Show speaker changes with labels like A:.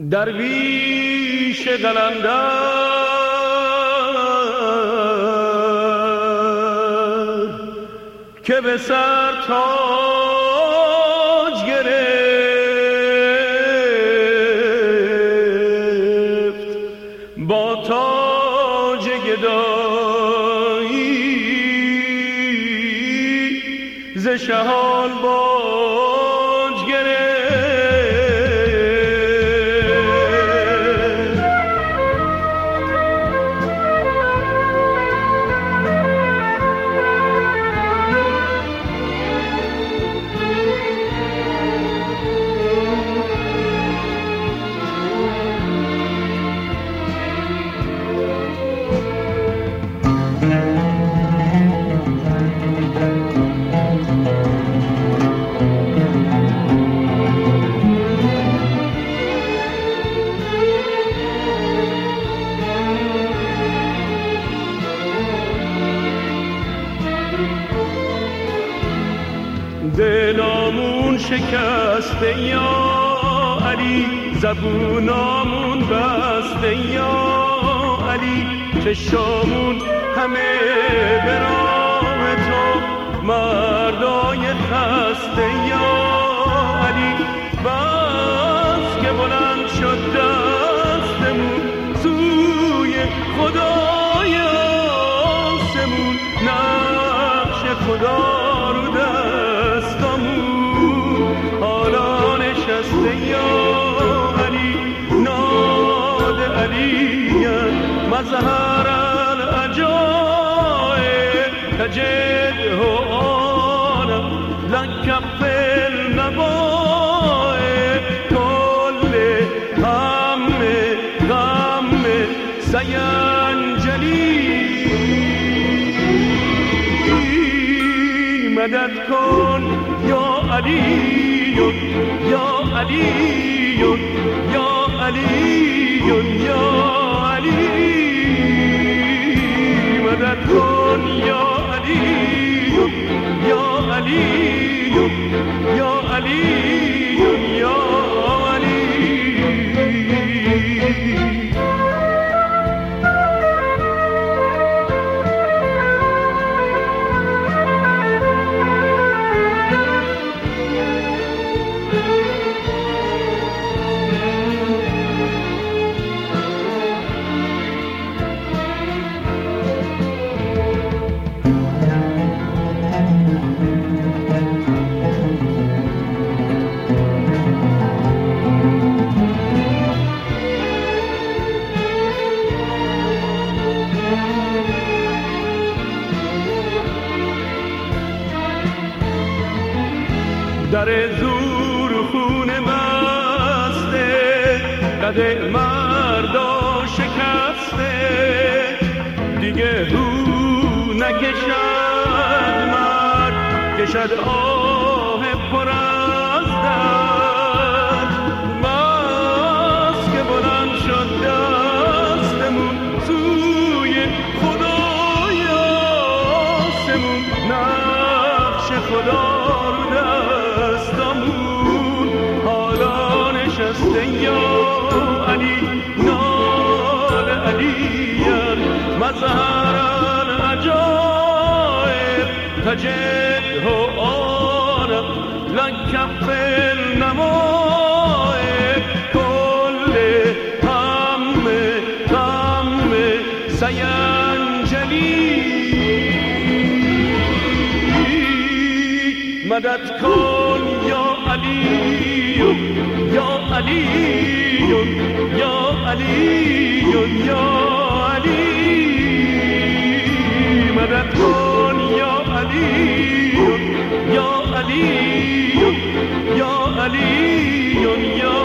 A: درویش قلندر که به سر تاج گرفت با تاج گدایی ز شهان باج گرفت. دلامون شکسته یا علی، زبونامون بسته یا علی، چشامون همه به راه تو، مردای خسته یا علی. بس که بلند شد دستمون سوی خدای آسمون، نقش خدا رو دستمون، حالا نشسته یا علی، ناد علی مظهر العجائب، تجده آنا لک النوائب، کل هم غم سینجلی، مدد کن یا علی یا علی یا علی یا علی، مدد کن یا علی یا علی یا علی یا علی. در زور خون بسته، قد مردا شکسته، دیگه هو نکشد مرد، کشد آه پر از درد. بس که بلند شد دستمون سوی خدای آسمون، نقش خدا رو دستمون، حالا نشسته یا علی، نال علی مظهر العجائب، تجده آنا لک النوائب، کل هم غم سینجلی، مدد کن یا علی یا علی یا علی یا علی، مدد کن یا علی یا علی یا علی یا